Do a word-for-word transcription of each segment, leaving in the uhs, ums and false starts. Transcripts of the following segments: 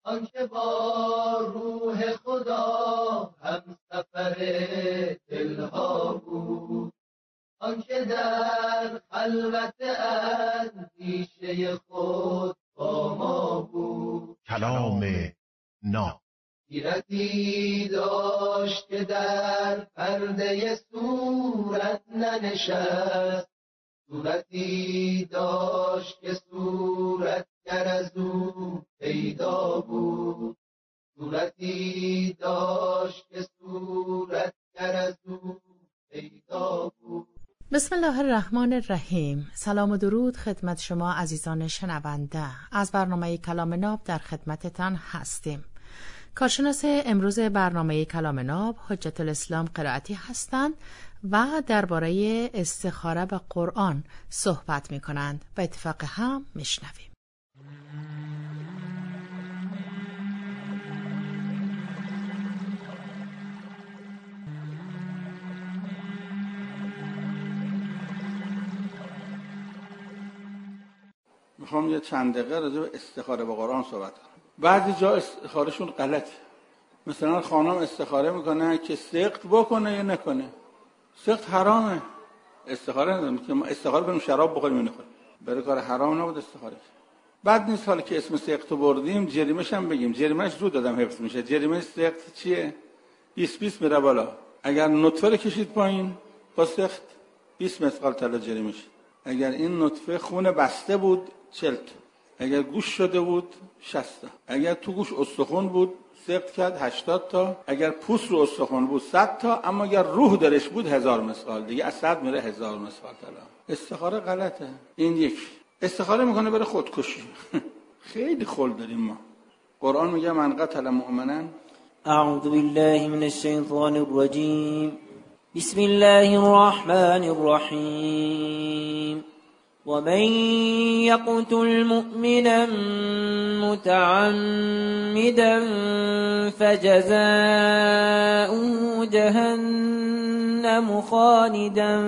آنکه با روح خدا هم سفر دلها بود، آنکه در خلوت اندیشه خود با ما بود. کلام ناب حیرتی داشت که در پرده صورت ننشست، صورتی داشت که صورتگر از او پیدا بود، صورتی داشت که صورتگر از او پیدا بود. بسم الله الرحمن الرحیم. سلام و درود خدمت شما عزیزان شنونده. از برنامه کلام ناب در خدمتتان هستیم. کارشناس امروز برنامه کلام ناب حجت الاسلام قرائتی هستند و درباره استخاره به قرآن صحبت می کنند و اتفاق هم می شنویم. میخوام یه چند دقیقه راجع به استخاره به قرآن صحبت کنم. بعضی جا استخارهشون غلطه. مثلا خانم استخاره میکنه که سقط بکنه یا نکنه. سقط حرامه. استخاره نداریم که ما استخاره کنیم شراب بخوریم یا نخوریم. برای کار حرام نبود استخاره. بعد نیست حالا که اسم سقط رو بردیم جریمه‌ش هم بگیم. جریمه‌ش زود دادم حفظ میشه. جریمه سقط چیه؟ بیست بیست میره بالا. اگر نطفه رو کشید پایین با سقط بیست مثقال طلا جریمه میشه. اگر این نطفه خون بسته بود چهل تا، اگر گوش شده بود شصت تا، اگر تو گوش استخوان بود سقط کرد هشتاد تا، اگر پوست رو استخوان بود صد تا، اما اگر روح درش بود هزار مثقال. دیگه از صد میره هزار مثقال طلا. استخاره غلطه. این یک. استخاره میکنه بره خودکشی. خیلی خل داریم ما. قرآن میگه من قتل مؤمنا. اعوذ بالله من الشیطان الرجیم. بسم الله الرحمن الرحیم. ومن يقتل مؤمنا متعمدا فجزاؤه جهنم خالدا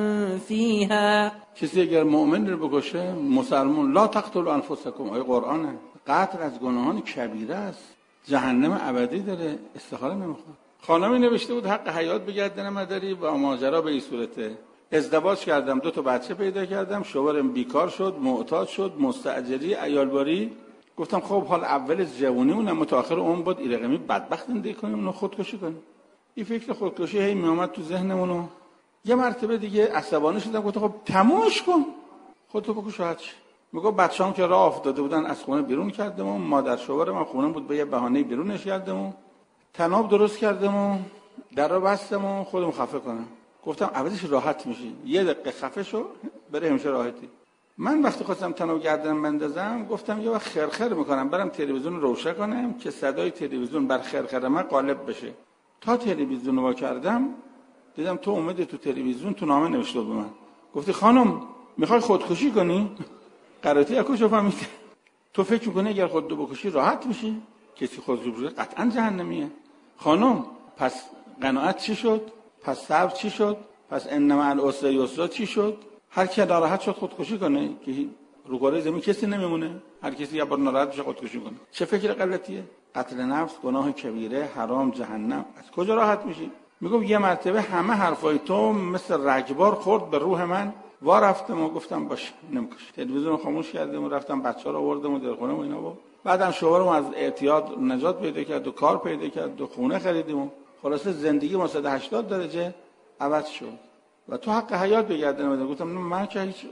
فيها. کسی اگر مؤمن رو بکشه مسلمان لا تقتلوا انفسکم، آیه قرآنه. قتل از گناهان کبیره است، جهنم ابدی داره. استخاره نمیخواد. خانمی نوشته بود حق حیات بگردن مداری و ماجرا به این صورته: ازدواج کردم، دو تا بچه پیدا کردم، شوهرم بیکار شد، معتاد شد، مستاجری، عیالباری. گفتم خب حال اول جوونیمون اما تا آخر عمر بود این رقمی بدبخت زندگی کنیم اونو خودکشی کنیم. این فکر خودکشی هی میومد تو ذهنمونو. یه مرتبه دیگه عصبانی شدم، گفتم خب تمومش کن، خودتو بکش راحت شی. میگه بچه‌ام که راه افتاده بودن از خونه بیرون کردم و مادر شوهرم هم خونه بود به یه بهانه بیرونش کردم و تناب درست کردم و در رو بستم و خودم خفه کنم. گفتم عوضش راحت میشی، یه دقیقه خفه شو بره همیشه راحتی. من وقتی خواستم تناب گردن بندازم گفتم یه وقت خرخر میکنم برم تلویزیون روشن کنم که صدای تلویزیون بر خرخر من غالب بشه. تا تلویزیون رو وا کردم دیدم تو اومدی تو تلویزیون تو نامه نوشته بود به من، گفتی خانم میخوای خودکشی کنی؟ قرارتی اکوشو فهمیدی؟ تو فکر میکنی اگر خودتو بکشی راحت میشی؟ کسی خودکشی بکنه قطعا جهنمیه. خانم پس قناعت چی شد؟ پس صبر چی شد؟ پس ان مع العسر یسرا چی شد؟ هر کی ناراحت شد خودکشی کنه که رو کره زمین کسی نمیمونه. هر کسی یه بار ناراحت بشه خودکشی کنه. چه فکر غلطیه؟ قتل نفس گناه کبیره، حرام، جهنم. از کجا راحت میشی؟ میگم یه مرتبه همه حرفای تو مثل رگبار خورد به روح من. وا رفتم و گفتم باشه نمیکش. تلویزیون خاموش کردم و رفتم بچه‌ها رو آوردم و در خونه و اینا بود. بعدم شوهرم از اعتیاد نجات پیدا کرد و کار پیدا کرد و خونه خریدیم و خلاصه زندگی ما صد و هشتاد درجه عوض شد. و تو حق حیات بگردن و گفتم من که هیچ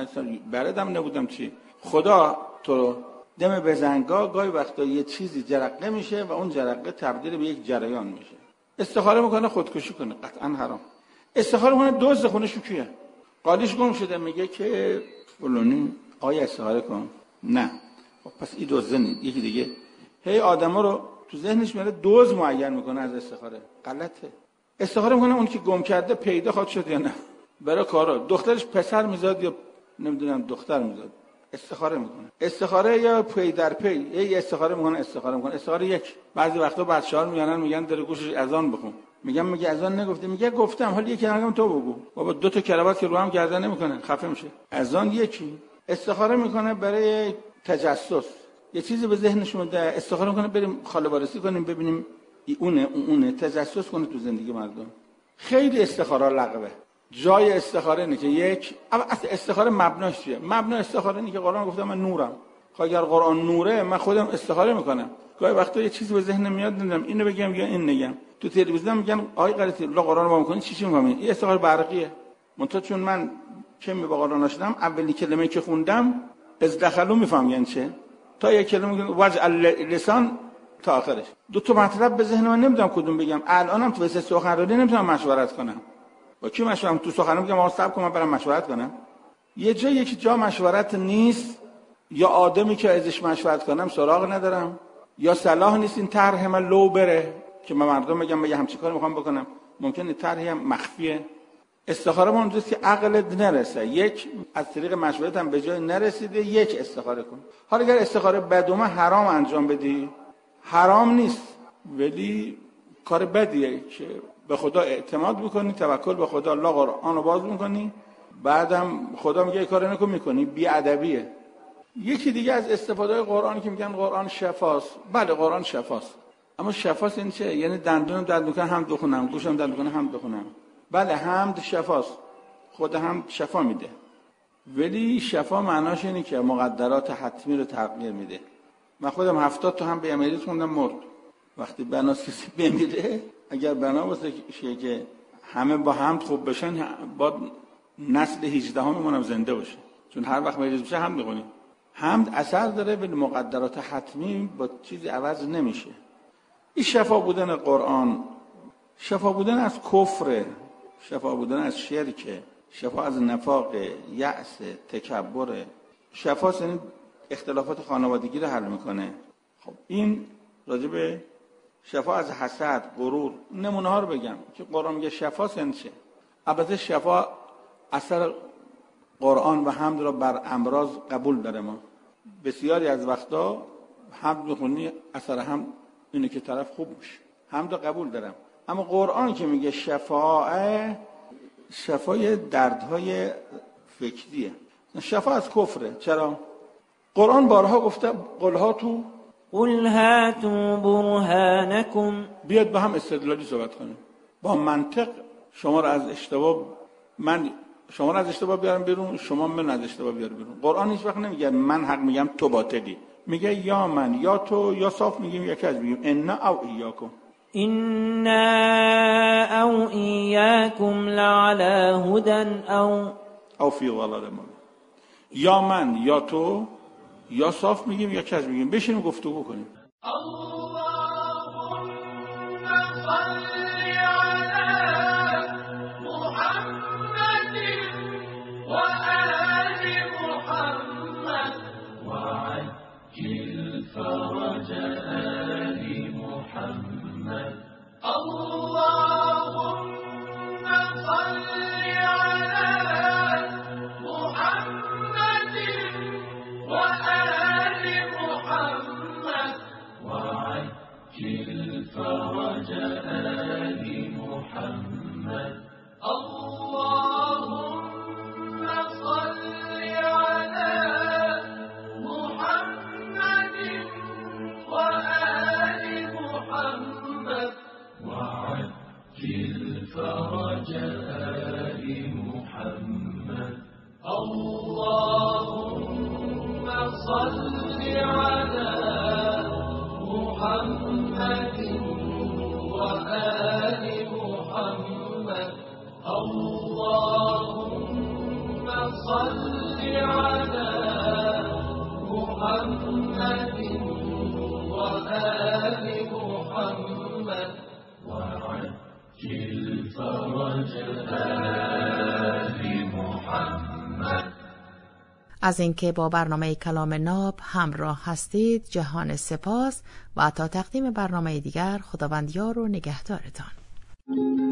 بردم نبودم چی. خدا تو دم بزنگا گاهی وقتا یه چیزی جرقه میشه و اون جرقه تبدیل به یک جریان میشه. استخاره میکنه خودکشی کنه قطعا حرام. استخاره کنه دزد خونه شو کیه؟ قالیش گم شده میگه که فلانی آیا استخاره کن؟ نه. خب پس این دزد نیست. یکی دیگه هی آدما رو تو ذهنش میاره دوز معین میکنه از استخاره. غلطه. استخاره میکنه اون که گم کرده پیدا خواهد شد یا نه. برای کارا دخترش پسر میزاد یا نمیدونم دختر میزاد. استخاره میکنه. استخاره یا پی در پی. یه استخاره میکنه استخاره میکنه. استخاره یک. بعضی وقتا بچه‌ها میانن میگن در گوشش اذان بخون. میگم میگه اذان نگفته، میگه گفتم حالا یکی نگم تو بگو. بابا دو تا کراوات که رو هم گردن نمیکنه خفه میشه. اذان یکی. استخاره میکنه برای تجسس. یه چیزی به ذهنشون ده، استخاره میکنه بریم خاله وارسی کنیم ببینیم اونه اونه تجسس کنه تو زندگی مردم. خیلی استخاره لغوه. جای استخاره اینه که یک اصلا استخاره مبناش چیه؟ مبنا استخاره اینه که قرآن گفته من نورم. خب اگر قرآن نوره من خودم استخاره میکنم. گاهی وقتا یه چیزی به ذهنم میاد نمیدونم اینو بگم یا این نگم. تو تلویزیون میگن آی قرتی الله قرآن رو با میکنی چی چی میگم؟ این استخاره برقیه. منتها چون من که می با قرآن آشنام اولی کلمه که خوندم از دخلو میفهم یعنی چه؟ تا یک کلمه میگن وجه لسان تا آخرش. دو تا مطلب به ذهن من نمیدونم کدوم بگم. الانم تو واسه سخنرانی نمیتونم مشورت کنم. با کی مشورت تو سخنرانی میگم آقا صبر کن من برام مشورت کنم. یه جا یکی جا مشورت نیست یا آدمی که ازش مشورت کنم سراغ ندارم یا صلاح نیست این طرح من لو بره که من مردم میگم من همچین کاری میخوام بکنم. ممکنه طرحی هم مخفیه. استخاره اونجاست که عقلت نرسه. یک از طریق مشورت هم به جای نرسیده یک استخاره کن. حالا اگر استخاره بدومه حرام انجام بدی حرام نیست ولی کار بدیه که به خدا اعتماد بکنی توکل به خدا الله قرآن رو باز میکنی بعدم خدا میگه کار نکن میکنی بی ادبیه. یکی دیگه از استفاده قرآن که میگن قرآن شفاست. بله قرآن شفاست اما شفاست این چه؟ یعنی دندونم درد میکنه هم بخونم گوشم درد میکنه هم بخونم. بله حمد شفاست خود هم شفا میده ولی شفا معناش اینه که مقدرات حتمی رو تغییر میده. من خودم هفتاد تا هم به امریت خوندم مرد. وقتی بناس کسی بمیره اگر بنا واسه که همه با حمد خوب بشن با نسل هجده هم منم زنده باشه چون هر وقت مریض بشه حمد میکنیم. حمد اثر داره ولی مقدرات حتمی با چیزی عوض نمیشه. این شفا بودن قرآن شفا بودن از کفر، شفا بودن از شرک، شفا از نفاق، یأس، تکبر. شفا یعنی اختلافات خانوادگی رو حل میکنه. خب این راجع به شفا از حسد، غرور نمونه ها رو بگم که قرآن میگه شفا یعنی چه؟ البته شفا اثر قرآن و حمد را بر امراض قبول داره. ما بسیاری از وقتا حمد میخونی اثر حمد اینه که طرف خوب میشه. حمد قبول دارم اما قرآن که میگه شفاء شفای دردهای فکریه. شفا از کفره. چرا؟ قرآن بارها گفته قلها تو قل هاتوا برهانکم بیاد با هم استدلالی صحبت کنیم با منطق شما را از اشتباه من شما را از اشتباه بیارم بیرون شما من از اشتباه بیار بیرون. قرآن هیچ وقت نمیگه من حق میگم تو باطلی. میگه یا من یا تو یا صاف میگیم یا کج میگیم انا او ایاکم إنا أو إياكم لعلى هدى أو او فی ضلال مبین. یا من یا تو یا صاف میگیم یا کج میگیم. بشینیم گفتگو کنیم. فرج آل محمد اللهم صل على محمد وآل محمد وعجل فرج آل محمد اللهم صل على محمد وآل محمد وعجل فرج آل محمد اللهم صل على محمد وآل محمد اللهم صل على محمد وآل محمد وعجل فرج آل محمد. از اینکه با برنامه کلام ناب همراه هستید جهان سپاس و تا تقدیم برنامه دیگر خداوند یار و نگهدارتان.